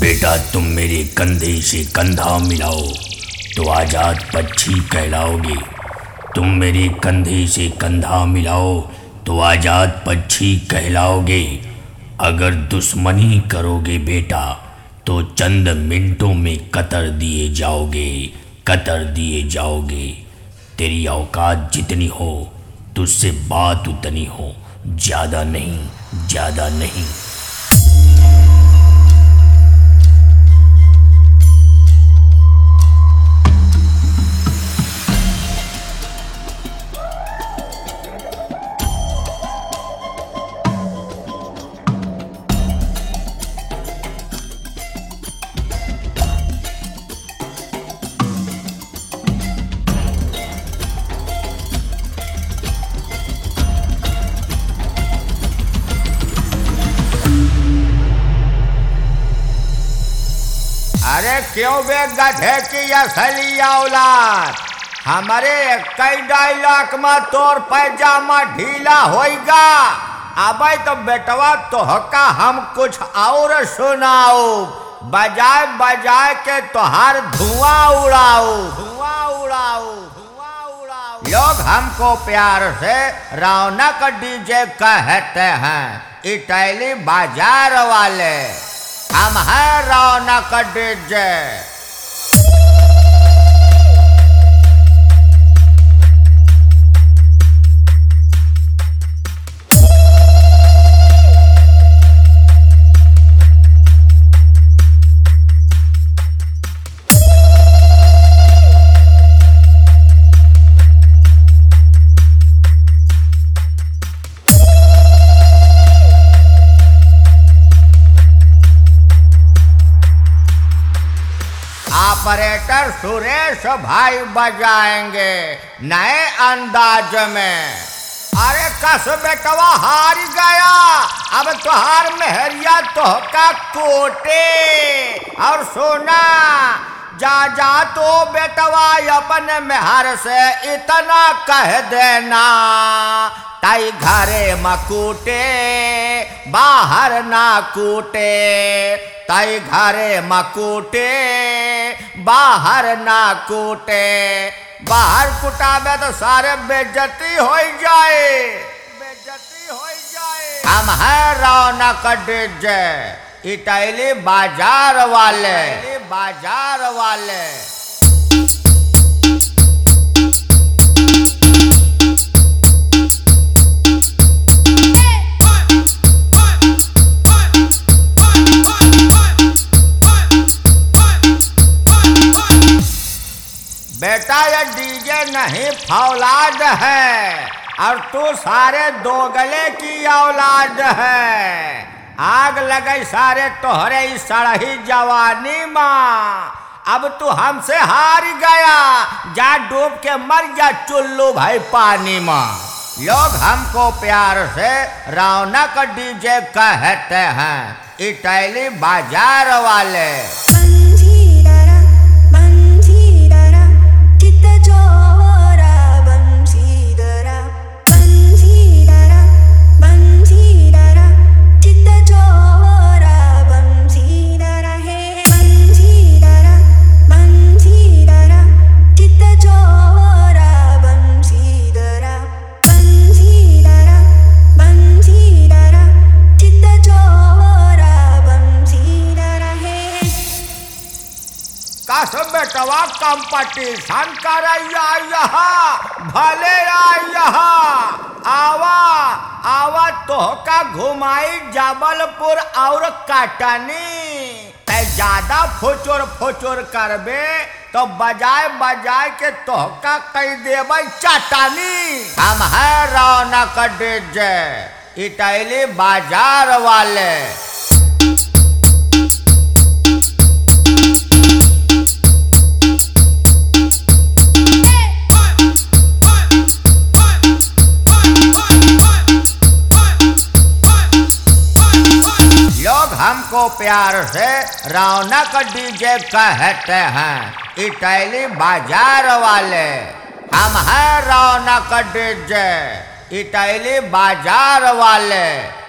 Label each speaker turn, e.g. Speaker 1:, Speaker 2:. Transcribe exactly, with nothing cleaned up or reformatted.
Speaker 1: बेटा तुम मेरे कंधे से कंधा मिलाओ तो आजाद पक्षी कहलाओगे। तुम मेरे कंधे से कंधा मिलाओ तो आजाद पक्षी कहलाओगे। अगर दुश्मनी करोगे बेटा तो चंद मिनटों में कतर दिए जाओगे, कतर दिए जाओगे। तेरी औकात जितनी हो तुझसे बात उतनी हो, ज़्यादा नहीं, ज़्यादा नहीं।
Speaker 2: अरे क्यों बे गधे की असली औलाद, हमारे कई डायलॉग में तोर पैजामा ढीला होएगा। अबे तो बेटवा तोहका हम कुछ और सुनाओ, बजाए बजाए के तोहार धुआं उड़ाओ, धुआं उड़ाओ, धुआं उड़ाओ। लोग हमको प्यार से रौनक डीजे कहते हैं, इटैली बाजार वाले। हम हैं रौनक डीजे। ऑपरेटर सुरेश भाई बजाएंगे नए अंदाज में। अरे कस बेटवा हार गया, अब तुहार मेहरिया तोहका कोटे। और सोना जा जा तो बेटवा अपने मेहर से इतना कह देना, ताई घरे मकूटे बाहर ना कूटे, ताई घरे मकूटे बाहर ना कूटे। बाहर कुटाबे तो सारे बेइज्जती हो जाए, बेइज्जती हो जाए। हम हैं रौनक डीजे, इटैली बाजार वाले, बाजार वाले। बेटा ये डीजे नहीं फौलाद है, और तू सारे दोगले की औलाद है। आग लगे सारे तोहरे इस सड़ही जवानी माँ। अब तू हमसे हार गया, जा डूब के मर जा चुल्लू भाई पानी माँ। लोग हमको प्यार से रौनक डीजे कहते हैं, इटैली बाजार वाले। कस बेटवा कंपटीशन कर यहाँ, भले यहाँ आवा आवा तोहका घुमाई जबलपुर और कटनी। ते ज्यादा फुचुर फुचुर करबे तो बजाए बजाए के तोहका कई देबै चटनी। हम हैं रौनक डीजे, इटैली बाजार वाले। हमको प्यार से रौनक डीजे कहते हैं, इटैली बाजार वाले। हम हैं रौनक डीजे, इटैली बाजार वाले।